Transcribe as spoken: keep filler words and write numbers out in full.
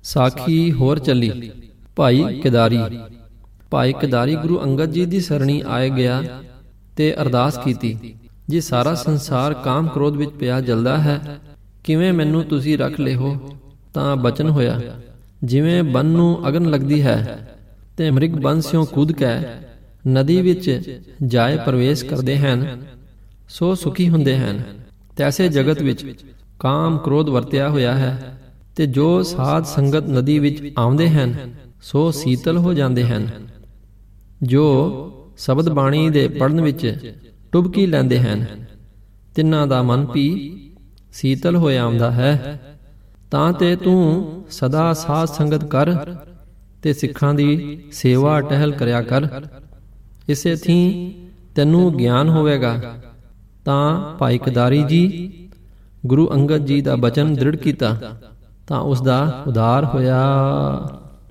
ਸਾਖੀ ਹੋਰ ਚੱਲੀ। ਭਾਈ ਕਿਦਾਰੀ। ਭਾਈ ਕਿਦਾਰੀ ਗੁਰੂ ਅੰਗਦ ਜੀ ਦੀ ਸਰਣੀ ਆਏ ਗਿਆ ਤੇ ਅਰਦਾਸ ਕੀਤੀ, ਜੀ ਸਾਰਾ ਸੰਸਾਰ ਕਾਮ ਕ੍ਰੋਧ ਵਿੱਚ ਪਿਆ ਜਲਦਾ ਹੈ, ਕਿਵੇਂ ਮੈਨੂੰ ਤੁਸੀਂ ਰੱਖ ਲਿਓ। ਤਾਂ ਬਚਨ ਹੋਇਆ, ਜਿਵੇਂ ਬਨ ਨੂੰ ਅਗਨ ਲੱਗਦੀ ਹੈ ਤੇ ਮ੍ਰਿਗ ਬਨ ਸਿਓ ਕੂਦ ਕੇ ਨਦੀ ਵਿੱਚ ਜਾਏ ਪ੍ਰਵੇਸ਼ ਕਰਦੇ ਹਨ, ਸੋ ਸੁਖੀ ਹੁੰਦੇ ਹਨ। ਤੈਸੇ ਜਗਤ ਵਿੱਚ ਕਾਮ ਕ੍ਰੋਧ ਵਰਤਿਆ ਹੋਇਆ ਹੈ, ਤੇ ਜੋ ਸਾਧ ਸੰਗਤ ਨਦੀ ਵਿੱਚ ਆਉਂਦੇ ਹਨ ਸੋ ਸੀਤਲ ਹੋ ਜਾਂਦੇ ਹਨ। ਜੋ ਸ਼ਬਦ ਬਾਣੀ ਦੇ ਪੜ੍ਹਨ ਵਿੱਚ ਟੁਬਕੀ ਲੈਂਦੇ ਹਨ, ਤਿੰਨਾਂ ਦਾ ਮਨ ਵੀ ਸੀਤਲ ਹੋਇਆ ਆਉਂਦਾ ਹੈ। ਤਾਂ ਤੇ ਤੂੰ ਸਦਾ ਸਾਧ ਸੰਗਤ ਕਰ ਤੇ ਸਿੱਖਾਂ ਦੀ ਸੇਵਾ ਟਹਿਲ ਕਰਿਆ ਕਰ, ਇਸੇ ਥੀ ਤੈਨੂੰ ਗਿਆਨ ਹੋਵੇਗਾ। ਤਾਂ ਭਾਈ ਕਿਦਾਰੀ ਜੀ ਗੁਰੂ ਅੰਗਦ ਜੀ ਦਾ ਬਚਨ ਦ੍ਰਿੜ ਕੀਤਾ, ਤਾਂ ਉਸ ਦਾ ਉਦਾਰ ਹੋਇਆ।